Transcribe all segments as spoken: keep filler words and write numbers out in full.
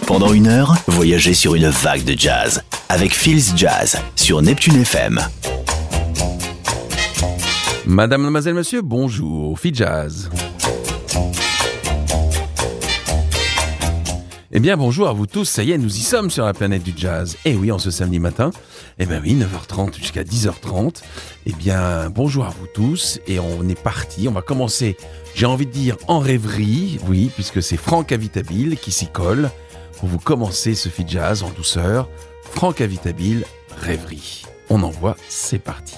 Pendant une heure, voyagez sur une vague de jazz avec Feels Jazz sur Neptune F M. Madame, mademoiselle, monsieur, bonjour, Feels Jazz. Eh bien, bonjour à vous tous, ça y est, nous y sommes sur la planète du jazz. Eh oui, en ce samedi matin, eh bien oui, neuf heures trente jusqu'à dix heures trente. Eh bien, bonjour à vous tous, et on est parti, on va commencer, j'ai envie de dire, en rêverie, oui, puisque c'est Franck Avitabile qui s'y colle, pour vous commencer ce feed jazz en douceur. Franck Avitabile, rêverie. On envoie, c'est parti.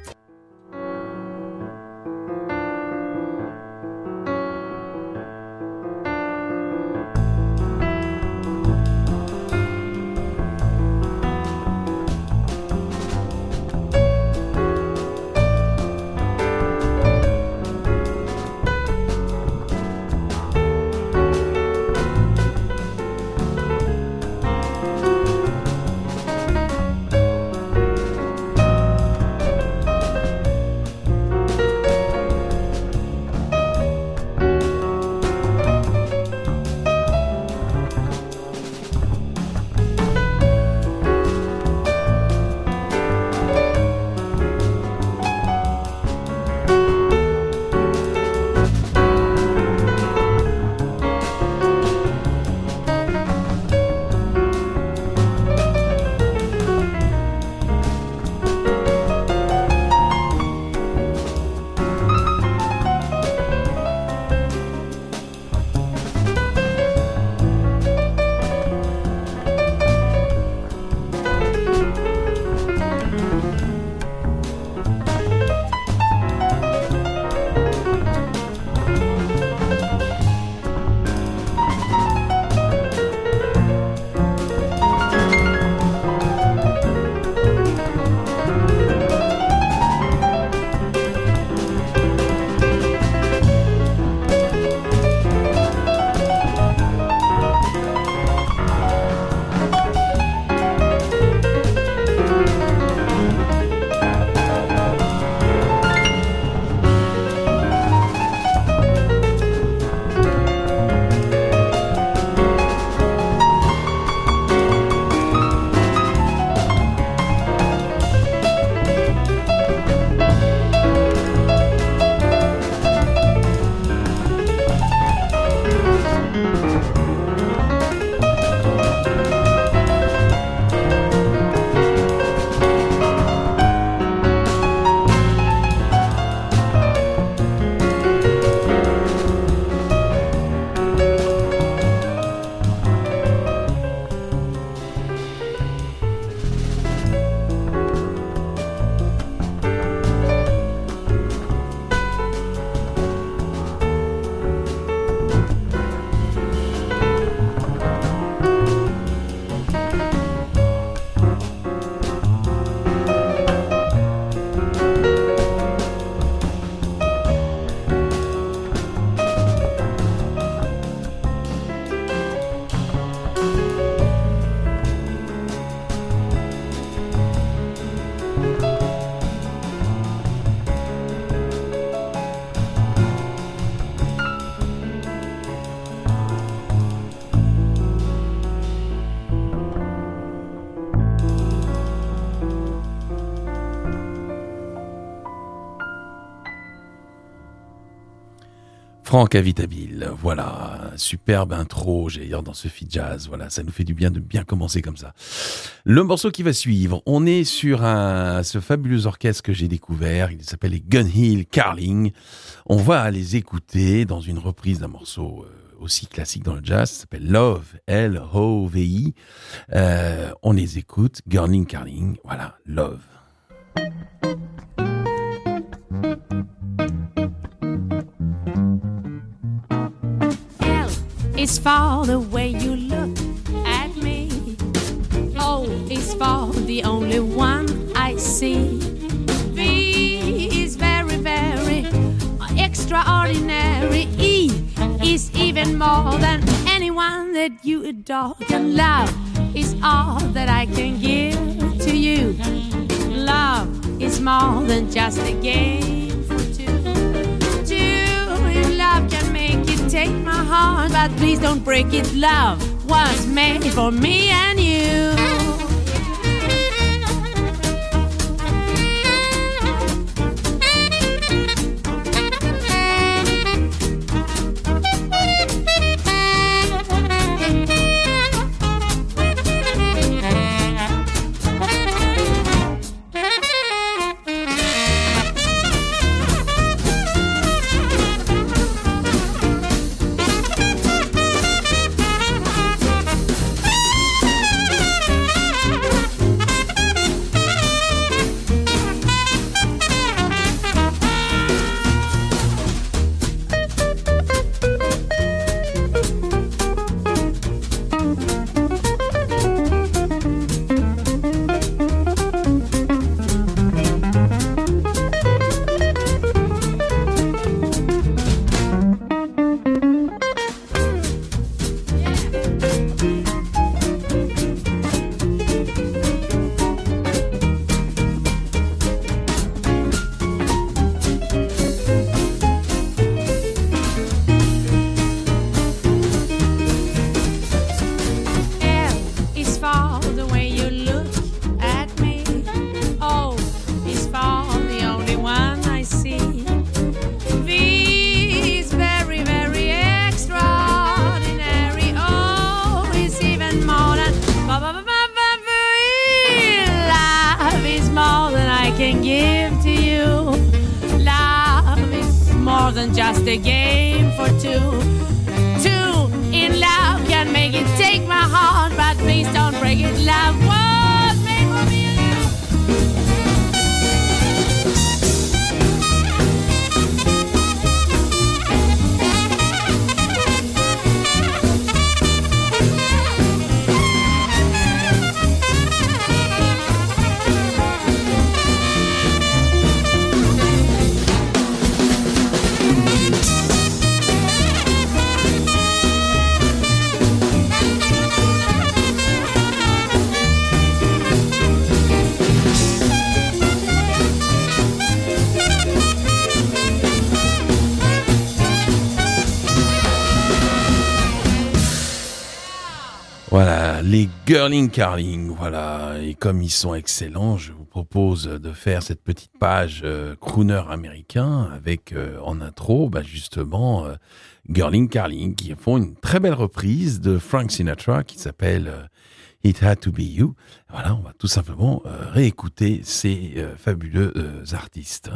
Franck Avitabile, voilà, superbe intro, j'ai dire dans ce feed jazz, voilà, ça nous fait du bien de bien commencer comme ça. Le morceau qui va suivre, on est sur un, ce fabuleux orchestre que j'ai découvert, il s'appelle les Gun Hill Carling. On va les écouter dans une reprise d'un morceau euh, aussi classique dans le jazz, ça s'appelle Love, L O V I. Euh, on les écoute, Gun Hill Carling, voilà, Love. It's for the way you look at me. O is for the only one I see. V is very, very extraordinary. E is even more than anyone that you adore. And love is all that I can give to you. Love is more than just a game for two. Two in love can make it take my heart, but please don't break it, love. was made for me and you. Just a game for two. Two in love can make it take my heart, but please don't break it. Love was made for me and you. Voilà, les Girling Carling, voilà, et comme ils sont excellents, je vous propose de faire cette petite page euh, crooner américain avec euh, en intro, bah, justement, euh, Girling Carling qui font une très belle reprise de Frank Sinatra qui s'appelle euh, It Had to Be You. Voilà, on va tout simplement euh, réécouter ces euh, fabuleux euh, artistes.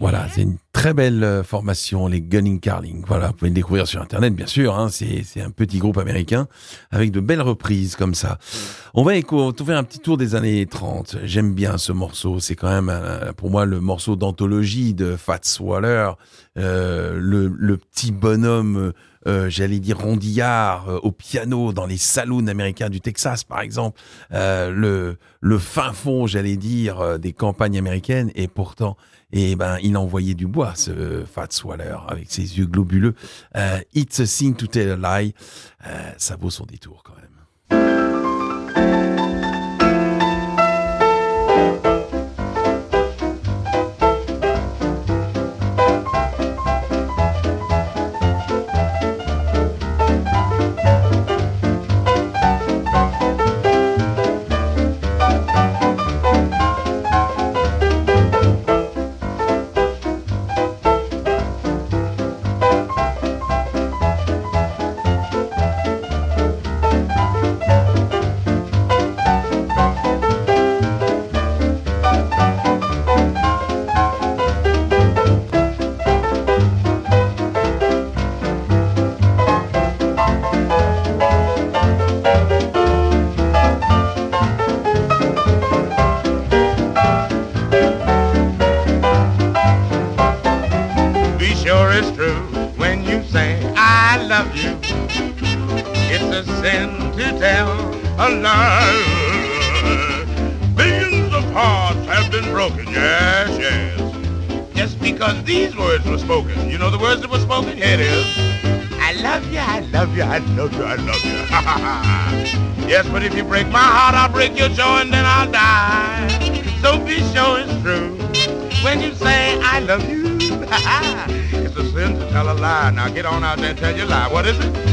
Voilà, c'est une très belle euh, formation, les Gunning Carling. Voilà, vous pouvez le découvrir sur Internet, bien sûr. Hein, c'est, c'est un petit groupe américain avec de belles reprises comme ça. On va écouter un petit tour des années trente. J'aime bien ce morceau. C'est quand même, euh, pour moi, le morceau d'anthologie de Fats Waller. Euh, le, le petit bonhomme... Euh, j'allais dire rondillard euh, au piano dans les saloons américains du Texas par exemple, euh, le le fin fond j'allais dire euh, des campagnes américaines, et pourtant et ben il envoyait du bois ce Fats Waller avec ses yeux globuleux. euh, It's a Sin to Tell a Lie, euh, ça vaut son détour quand même. I love you, I love you. Yes, but if you break my heart, I'll break your joy and then I'll die. So be sure it's true when you say I love you. It's a sin to tell a lie. Now get on out there and tell your lie. What is it?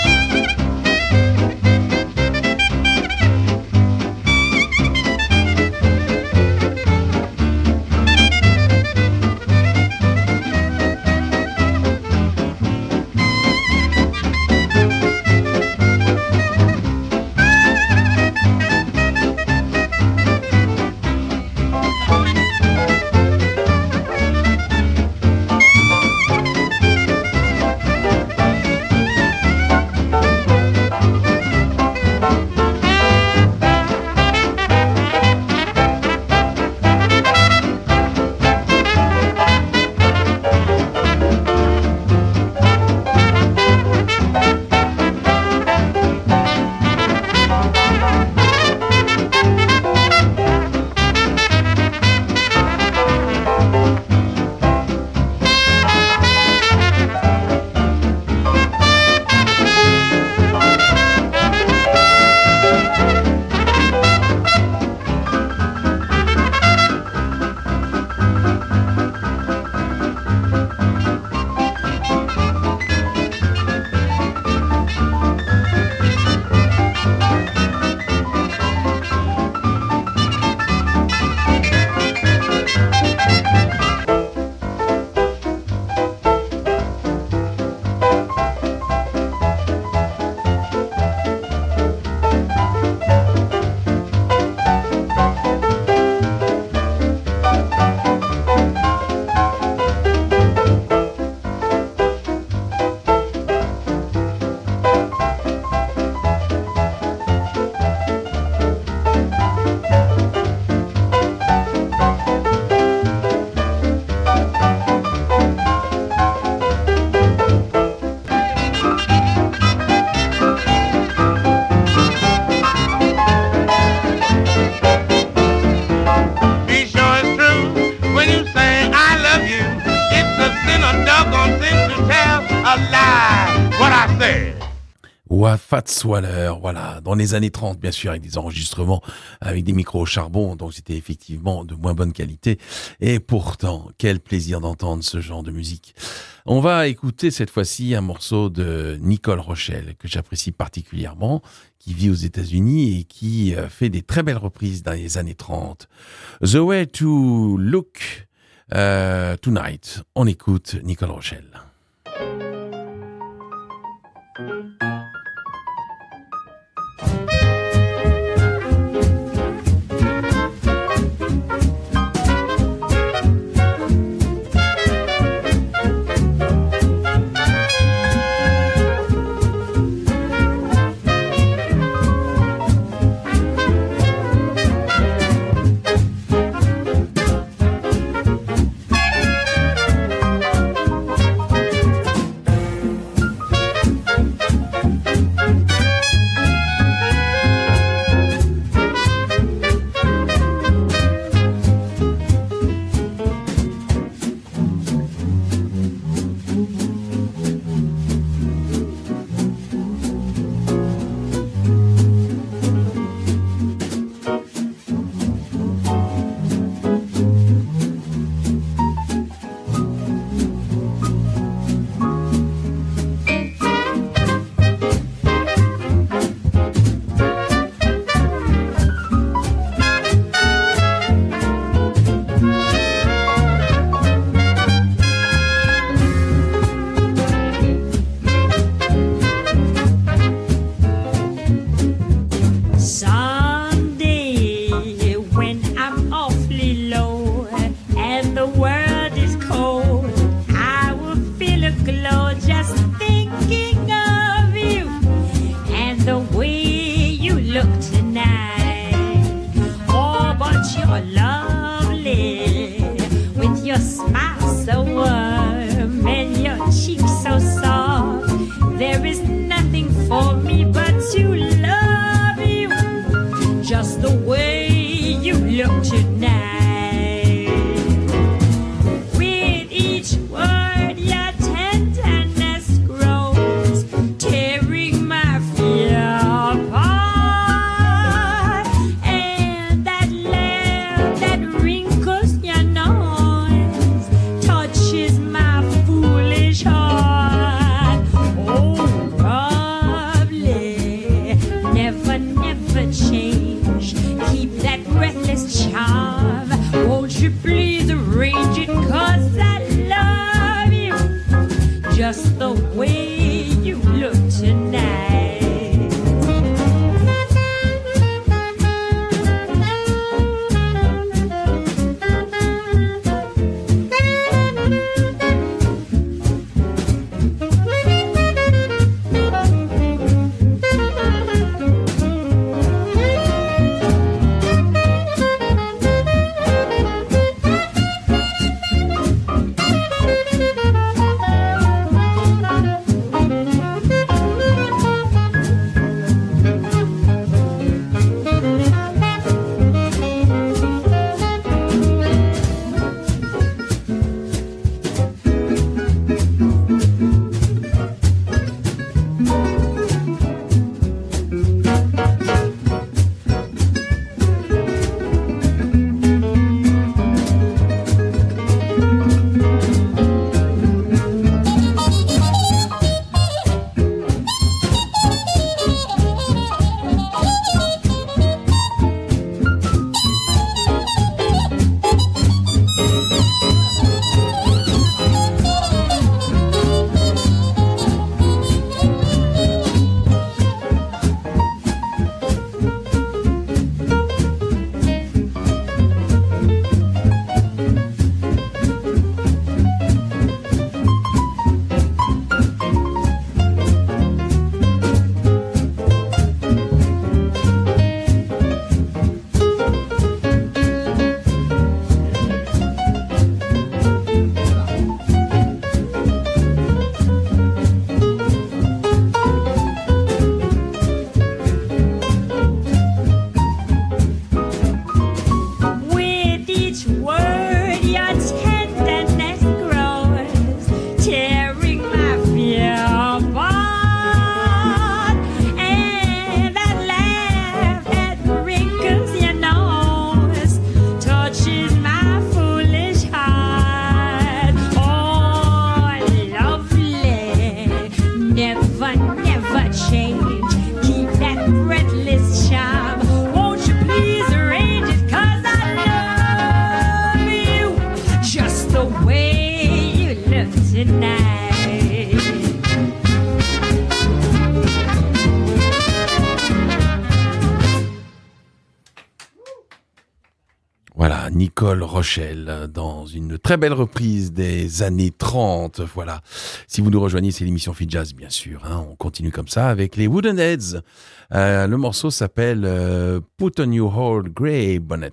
Fats Waller, voilà, dans les années trente, bien sûr, avec des enregistrements avec des micros au charbon, donc c'était effectivement de moins bonne qualité. Et pourtant, quel plaisir d'entendre ce genre de musique. On va écouter cette fois-ci un morceau de Nicole Rochelle, que j'apprécie particulièrement, qui vit aux États-Unis et qui fait des très belles reprises dans les années trente. The Way to Look uh, Tonight. On écoute Nicole Rochelle. you please arrange it, 'cause I love you just the way you look tonight. Nicole Rochelle dans une très belle reprise des années trente. Voilà. Si vous nous rejoignez, c'est l'émission Fit Jazz, bien sûr. Hein. On continue comme ça avec les Woodenheads. Euh, le morceau s'appelle euh, Put on Your Old Grey Bonnet.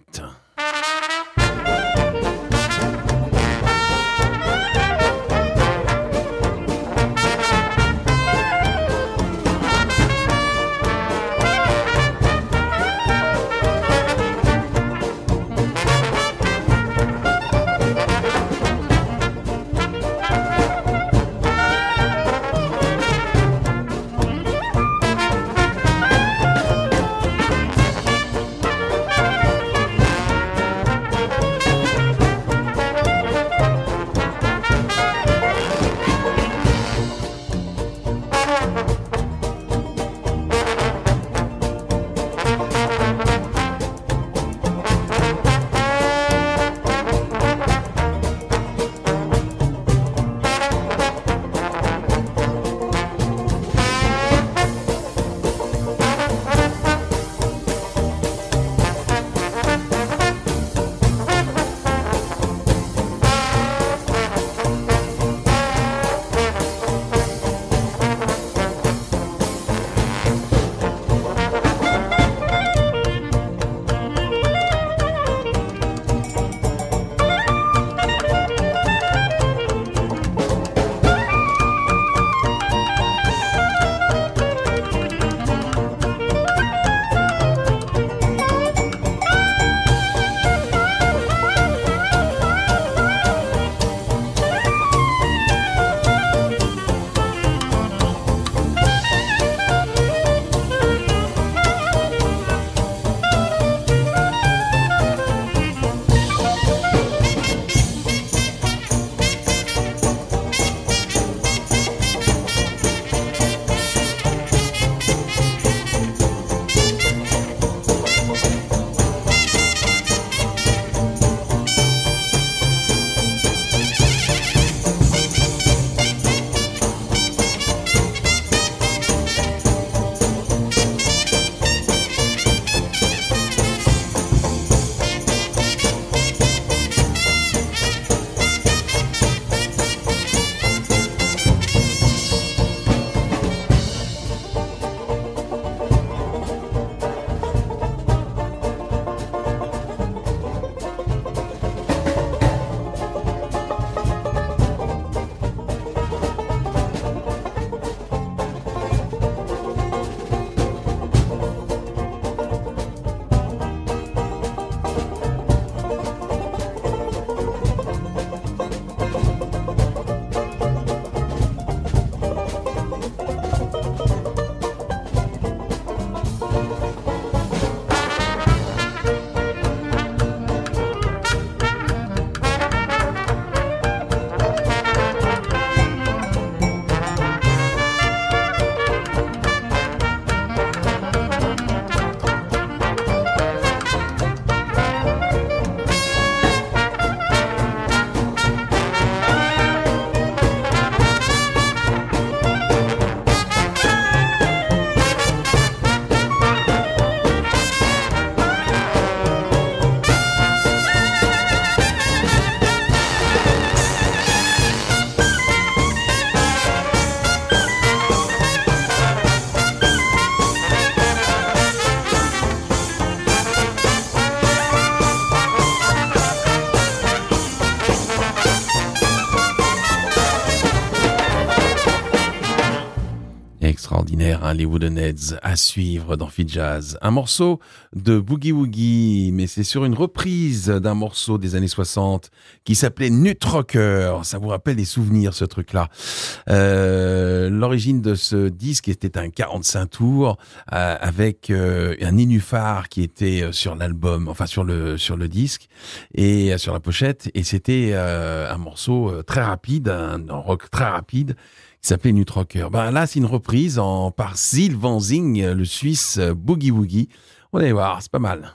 extraordinaire, hein, les Woodenheads, à suivre dans Fit Jazz. Un morceau de Boogie Woogie, mais c'est sur une reprise d'un morceau des années soixante qui s'appelait Nut Rocker. Ça vous rappelle des souvenirs, ce truc-là. Euh, l'origine de ce disque était un quarante-cinq tours euh, avec euh, un nénuphar qui était sur l'album, enfin sur le sur le disque et euh, sur la pochette. Et c'était euh, un morceau très rapide, un, un rock très rapide, qui s'appelait Nut Rocker. Ben là, c'est une reprise en, par Ziel Van Zing, le Suisse Boogie Woogie. On va aller voir, c'est pas mal.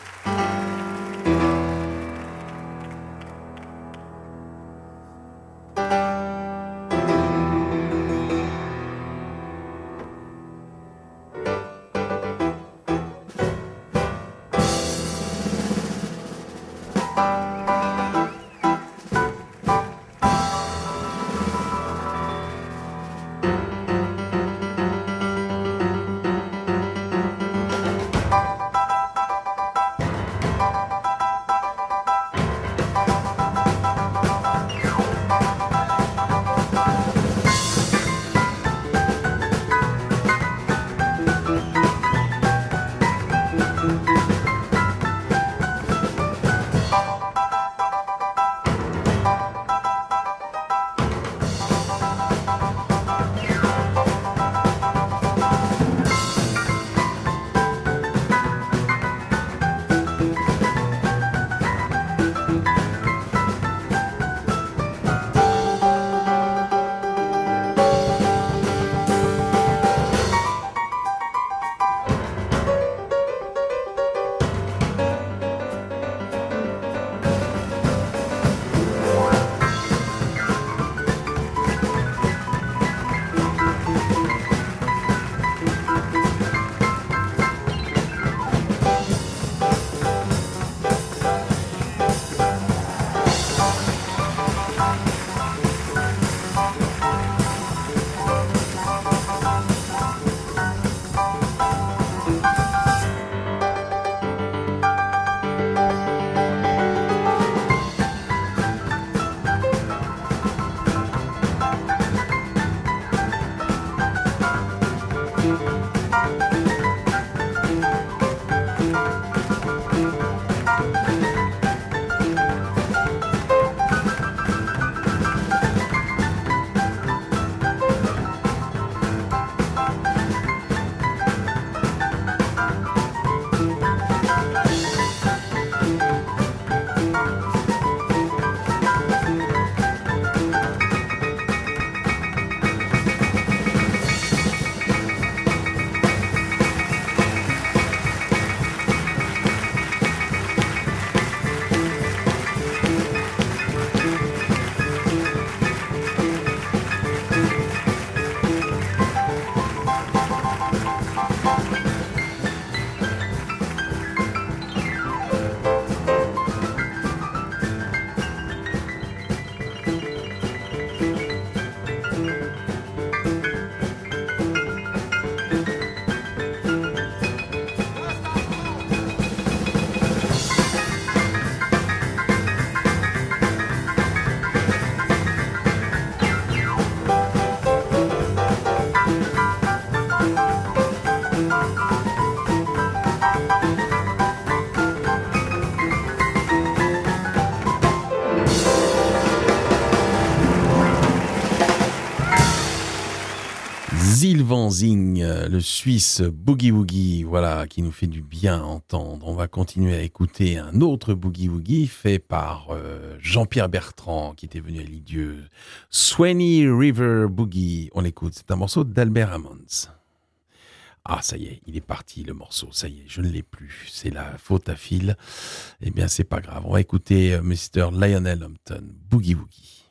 Ziel Van Zing, le Suisse Boogie Woogie, voilà, qui nous fait du bien entendre. On va continuer à écouter un autre Boogie Woogie fait par euh, Jean-Pierre Bertrand, qui était venu à Lisieux. Swanee River Boogie, on l'écoute. C'est un morceau d'Albert Hammond. Ah, ça y est, il est parti le morceau, ça y est, je ne l'ai plus. C'est la faute à Phil. Eh bien, c'est pas grave. On va écouter mister Lionel Hampton, Boogie Woogie.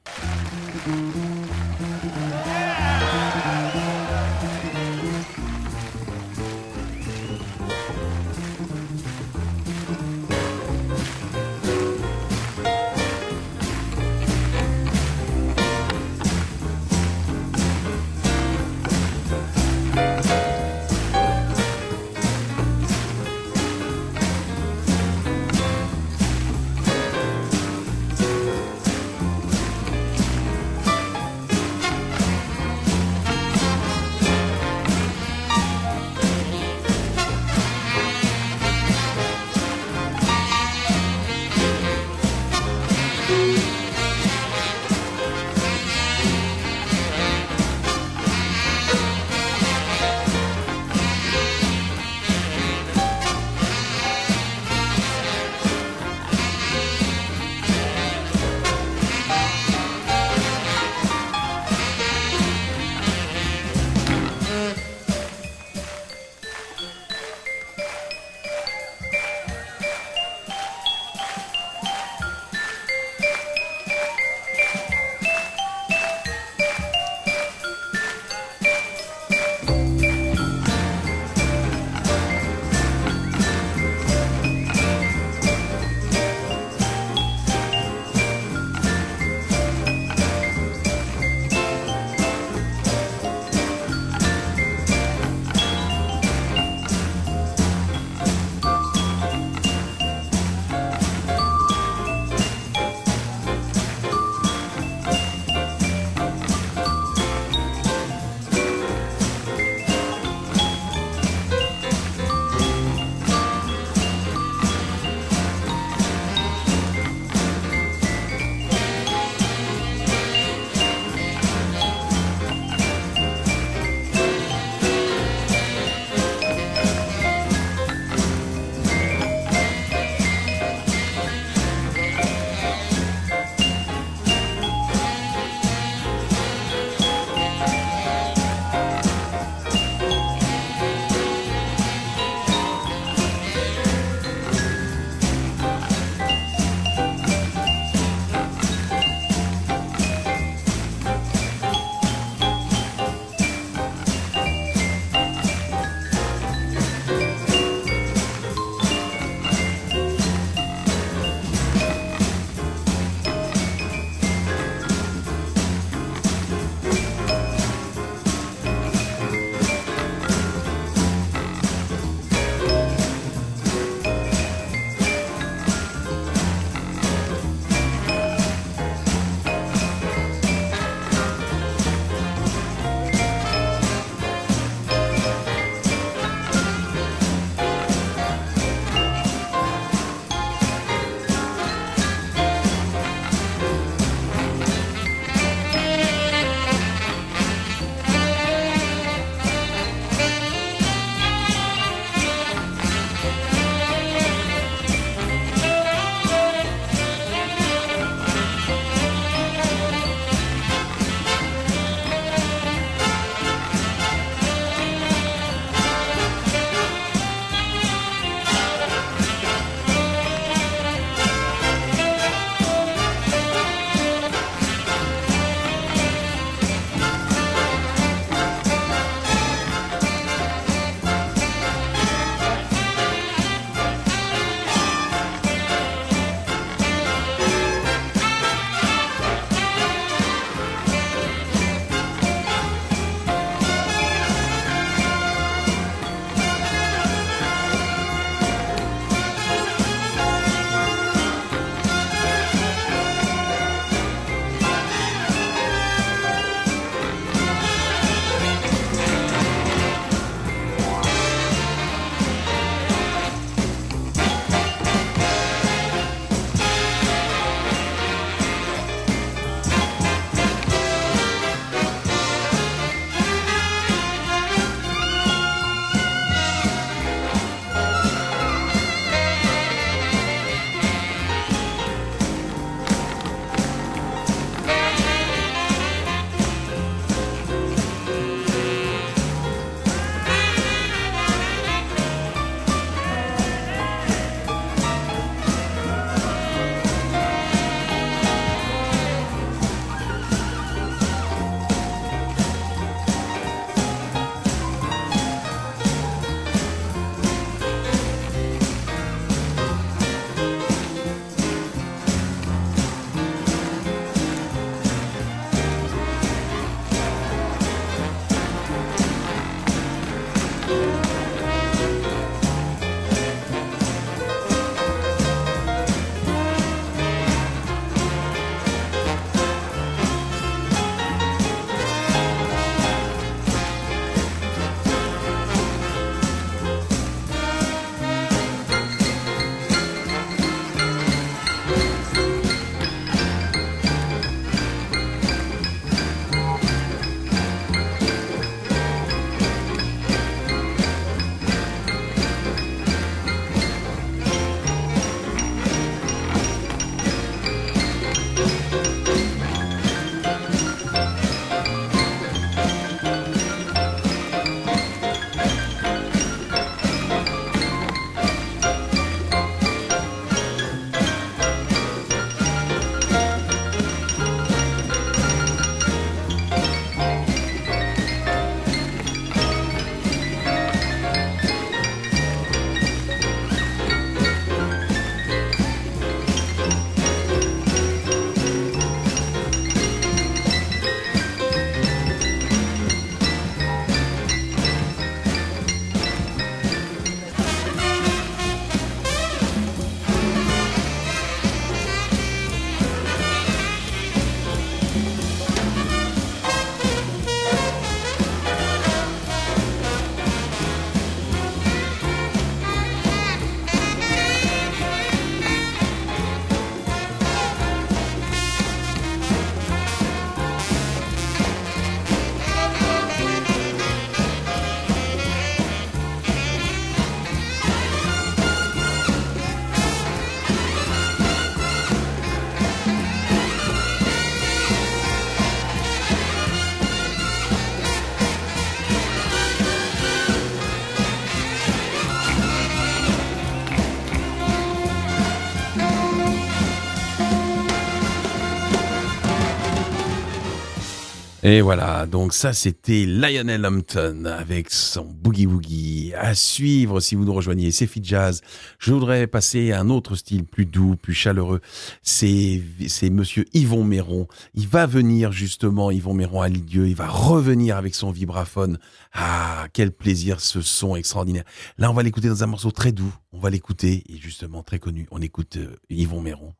Et voilà, donc ça c'était Lionel Hampton avec son Boogie Woogie. À suivre si vous nous rejoignez, c'est Fit Jazz. Je voudrais passer à un autre style plus doux, plus chaleureux. C'est, c'est monsieur Yvon Méron. Il va venir justement, Yvon Méron à Lisieux, il va revenir avec son vibraphone. Ah, quel plaisir, ce son extraordinaire. Là, on va l'écouter dans un morceau très doux. On va l'écouter, et justement très connu. On écoute euh, Yvon Méron.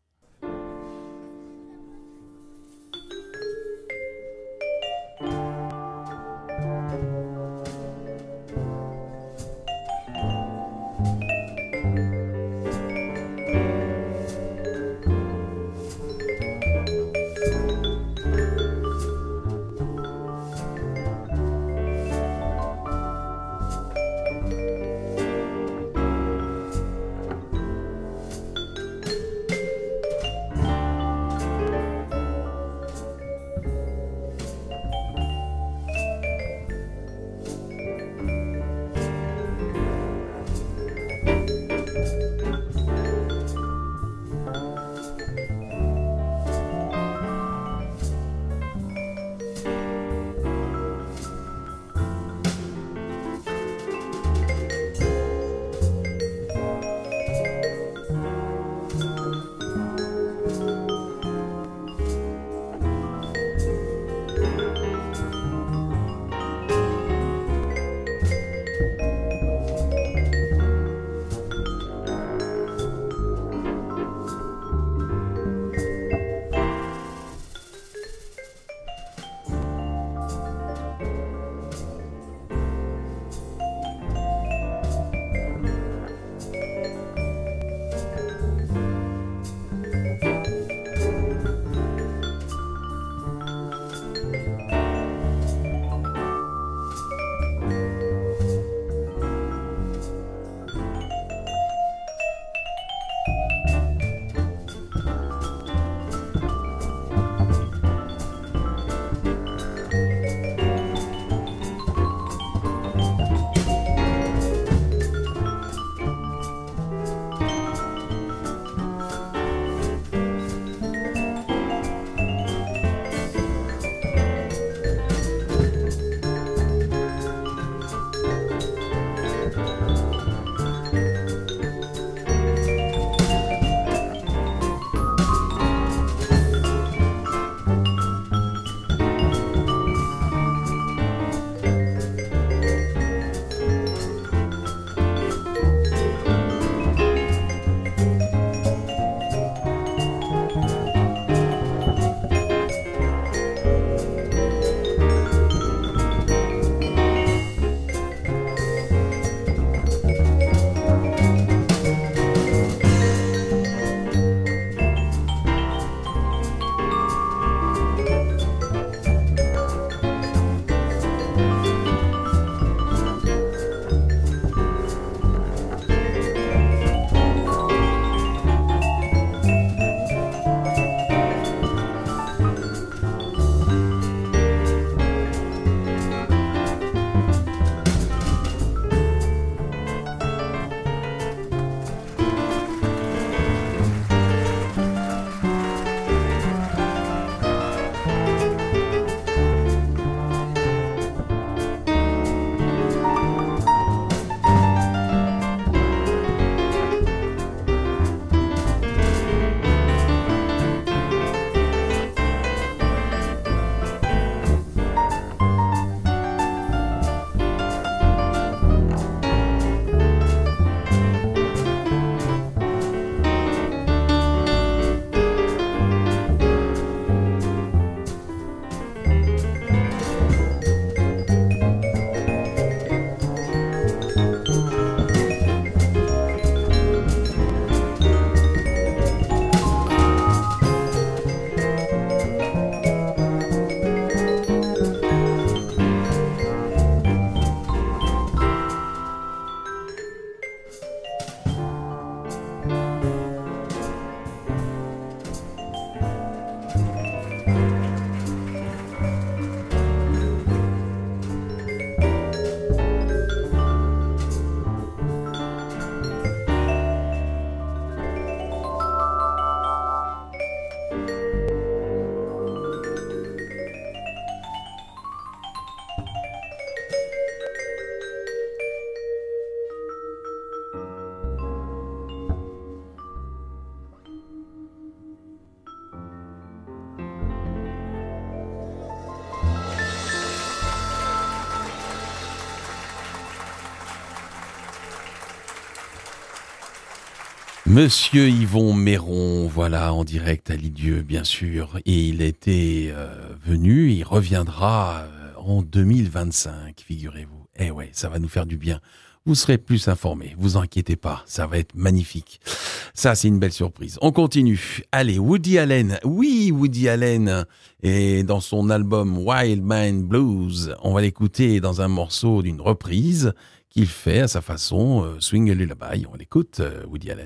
Monsieur Yvon Méron, voilà, en direct à Lisieux, bien sûr. Et il était euh, venu, il reviendra euh, en deux mille vingt-cinq, figurez-vous. Eh ouais, ça va nous faire du bien. Vous serez plus informés, vous inquiétez pas, ça va être magnifique. Ça, c'est une belle surprise. On continue. Allez, Woody Allen. Oui, Woody Allen. Et dans son album Wild Mind Blues, on va l'écouter dans un morceau d'une reprise qu'il fait à sa façon, euh, Swing a Lullaby. On l'écoute, euh, Woody Allen.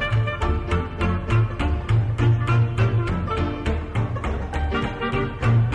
Thank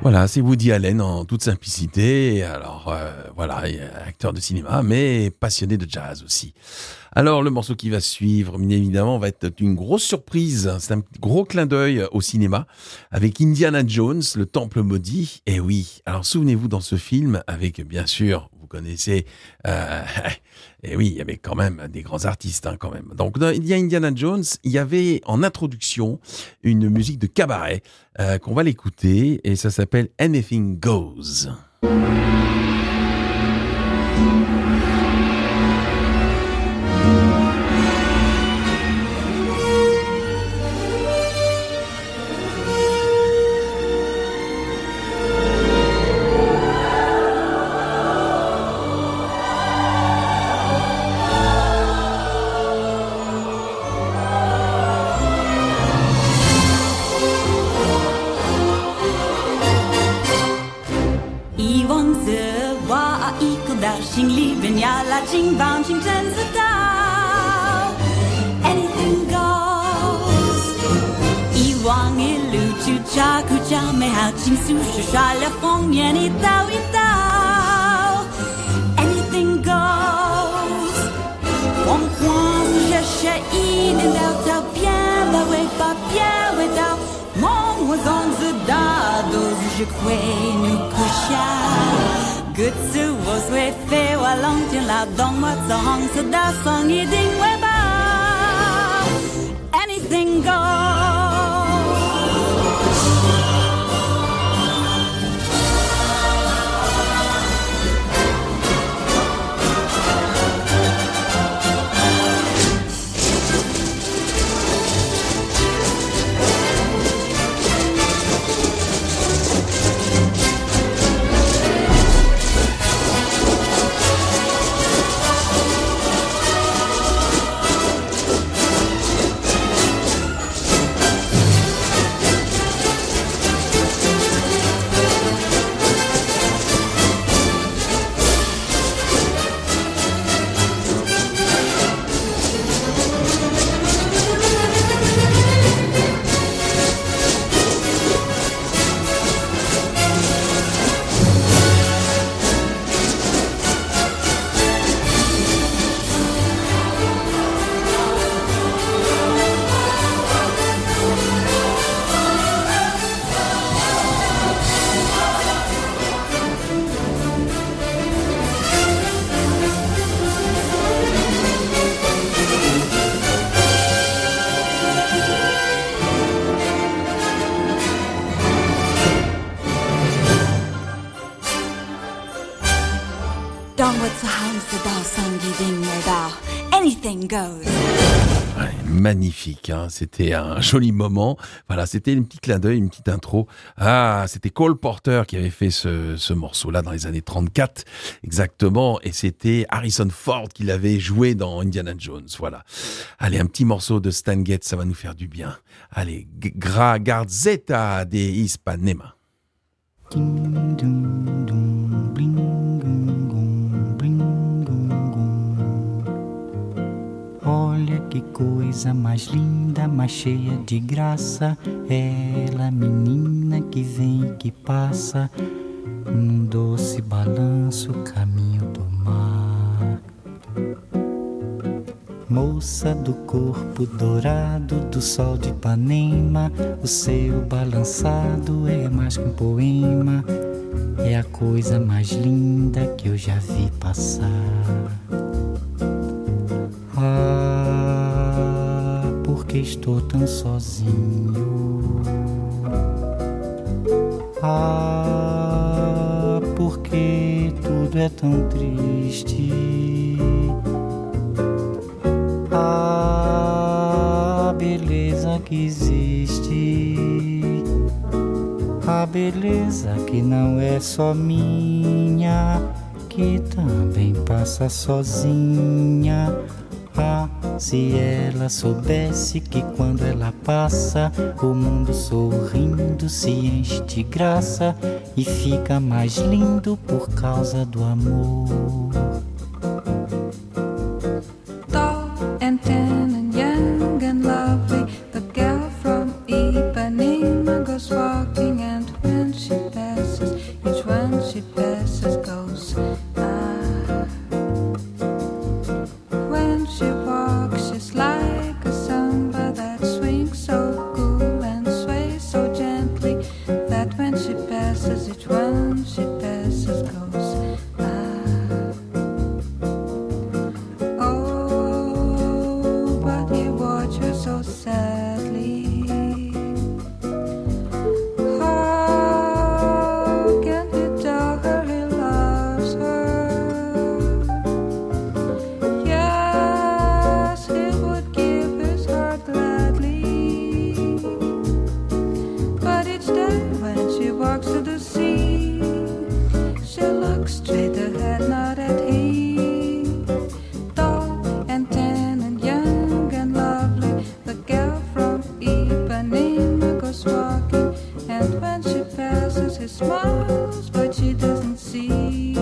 Voilà, c'est Woody Allen en toute simplicité. Alors euh, voilà, acteur de cinéma, mais passionné de jazz aussi. Alors le morceau qui va suivre, bien évidemment, va être une grosse surprise. C'est un gros clin d'œil au cinéma avec Indiana Jones, le Temple maudit. Et oui, alors souvenez-vous dans ce film, avec bien sûr, vous connaissez, euh, et oui, il y avait quand même des grands artistes hein, quand même. Donc dans il y a Indiana Jones, il y avait en introduction une musique de cabaret euh, qu'on va l'écouter et ça s'appelle Anything Goes. Anything goes. 以往一路就查苦查美好情愫是耍了风年一刀一刀 Anything goes 光光是是一年到头bien va ouais pas bien ouais到梦我总知道都是会nous coucher 各自我虽非我long天劳动我总知道送一定会吧 Anything goes Anything goes. Ouais, magnifique, hein, c'était un joli moment. Voilà, c'était une petite clin d'œil, une petite intro. Ah, c'était Cole Porter qui avait fait ce, ce morceau-là dans les années trente-quatre, exactement. Et c'était Harrison Ford qui l'avait joué dans Indiana Jones. Voilà. Allez, un petit morceau de Stan Getz, ça va nous faire du bien. Allez, Gra Garzetta de Ipanema. Ding, dum, dum, bling, gum, gum, bling, gum, gum. Olha que coisa mais linda, mais cheia de graça. Ela, menina que vem e que passa num doce balanço, caminho do mar. Moça do corpo dourado do sol de Ipanema, o seu balançado é mais que um poema, é a coisa mais linda que eu já vi passar. Ah, porque estou tão sozinho. Ah, porque tudo é tão triste. A beleza que existe, a beleza que não é só minha, que também passa sozinha. Ah, se ela soubesse que quando ela passa, o mundo sorrindo se enche de graça e fica mais lindo por causa do amor. And tan and young and lovely, the girl from Ipanema goes walking, and when she passes so sadly. How can he tell her he loves her? Yes, he would give his heart gladly. But each day when she walks to the sea, she looks straight ahead, not at him. Tall and tan and young and lovely, the girl from Ipanema goes walking, and when she passes, he smiles, but she doesn't see.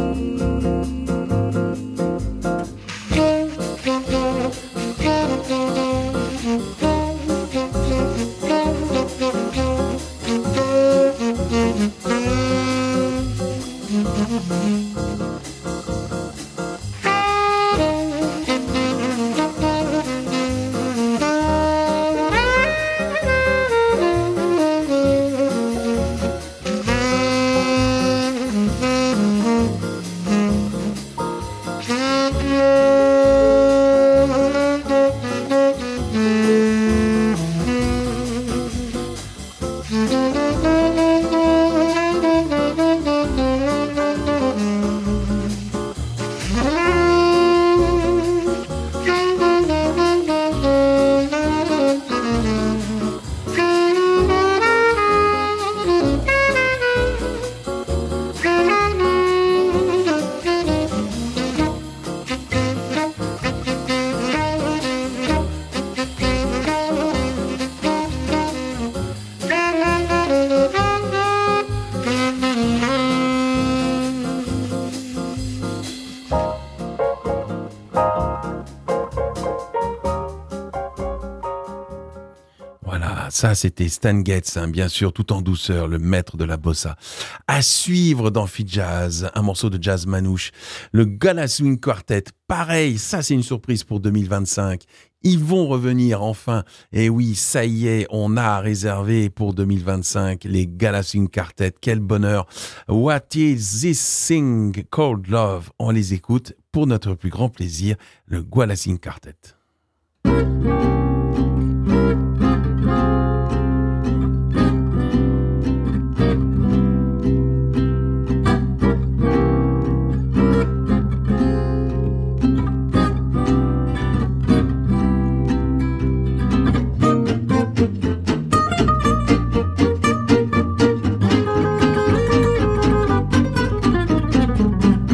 Ça, c'était Stan Getz, hein, bien sûr, tout en douceur, le maître de la bossa. À suivre dans Fit Jazz, un morceau de jazz manouche. Le Gala Swing Quartet, pareil, ça c'est une surprise pour deux mille vingt-cinq. Ils vont revenir enfin. Et oui, ça y est, on a réservé pour deux mille vingt-cinq les Gala Swing Quartet. Quel bonheur. What is this thing called love? On les écoute pour notre plus grand plaisir, le Gala Swing Quartet.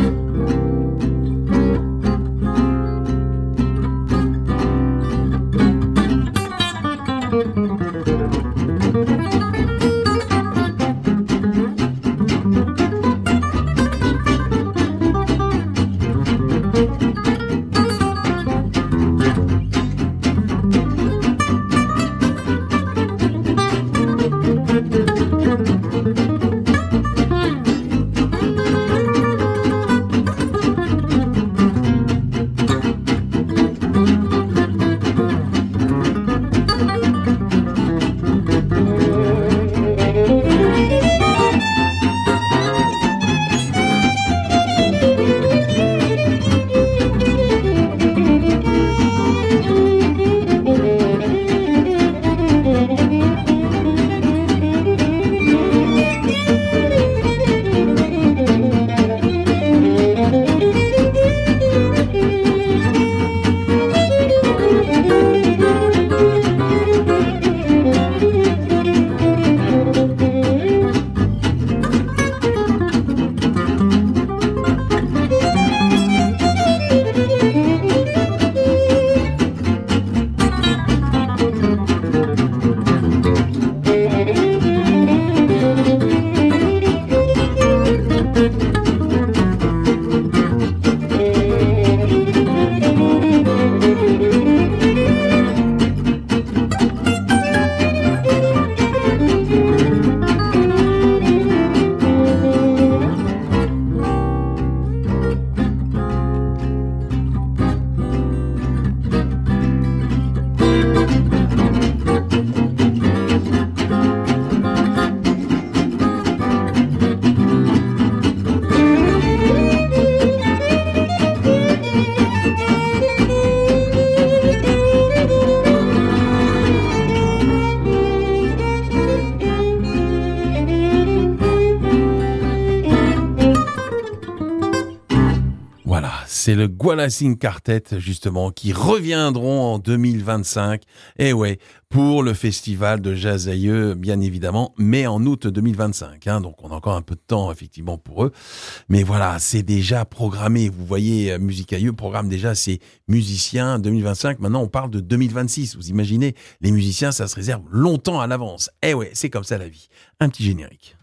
Thank you. c'est le Gualacing Quartet, justement, qui reviendront en deux mille vingt-cinq. Et ouais, pour le festival de Jazz Aïeux, bien évidemment, mais en août deux mille vingt-cinq. Hein, donc, on a encore un peu de temps, effectivement, pour eux. Mais voilà, c'est déjà programmé. Vous voyez, Musique Aïeux programme déjà ses musiciens deux mille vingt-cinq. Maintenant, on parle de deux mille vingt-six. Vous imaginez, les musiciens, ça se réserve longtemps à l'avance. Eh ouais, c'est comme ça la vie. Un petit générique.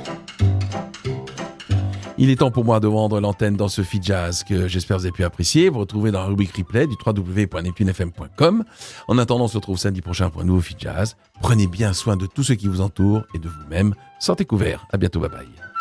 Il est temps pour moi de vendre l'antenne dans ce feed jazz que j'espère vous avez pu apprécier. Vous retrouvez dans la rubrique replay du w w w point neptune f m point com. En attendant, on se retrouve samedi prochain pour un nouveau feed jazz. Prenez bien soin de tous ceux qui vous entourent et de vous-même. Sortez couverts. À bientôt. Bye bye.